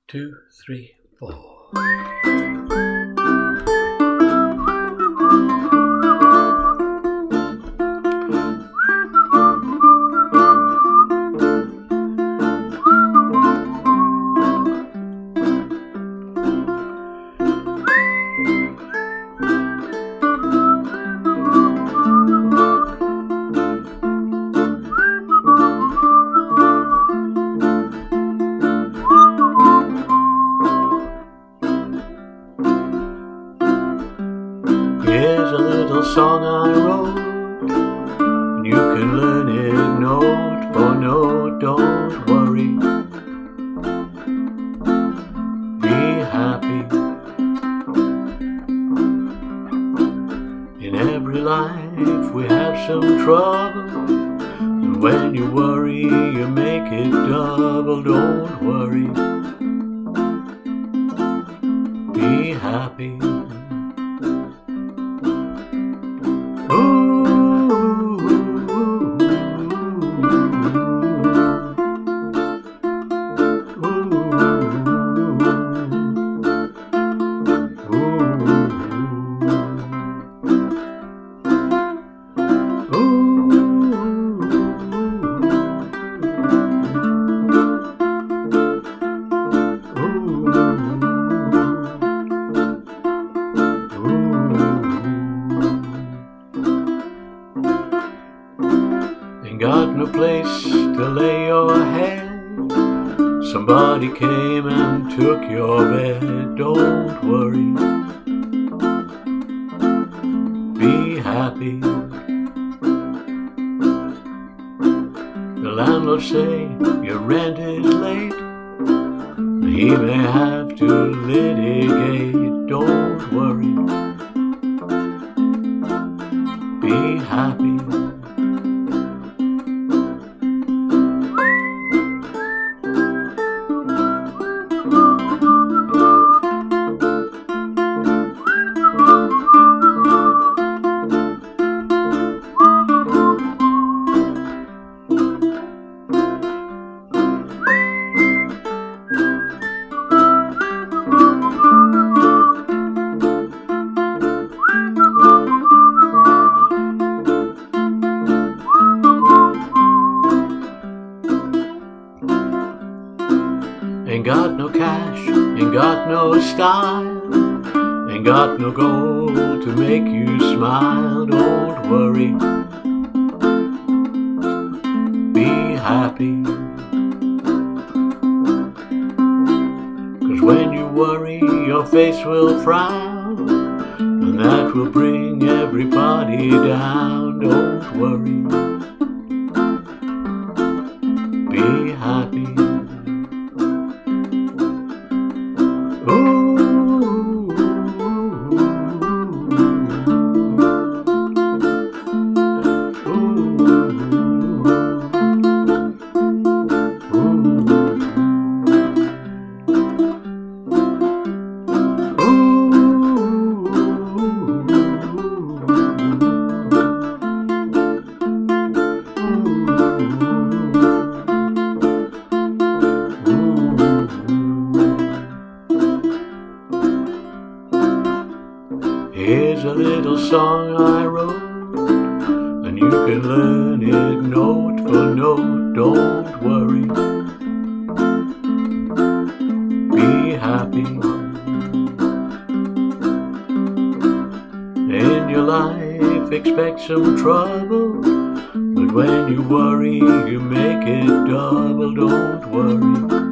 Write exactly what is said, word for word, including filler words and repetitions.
two, three, four. Here's a little song I wrote, and you can learn it note for note. Don't worry, be happy. In every life we have some trouble, and when you worry you make it double. Don't worry, be happy. Ain't got no place to lay your head. Somebody came and took your bed. Don't worry, be happy. The landlord say your rent is late, he may have to litigate. Don't worry, be happy. Ain't got no cash, ain't got no style, ain't got no gold to make you smile. Don't worry, be happy. 'Cause when you worry your face will frown, and that will bring everybody down. Don't worry, be happy. Here's a little song I wrote, and you can learn it note for note. Don't worry, be happy. In your life expect some trouble, but when you worry you make it double. Don't worry,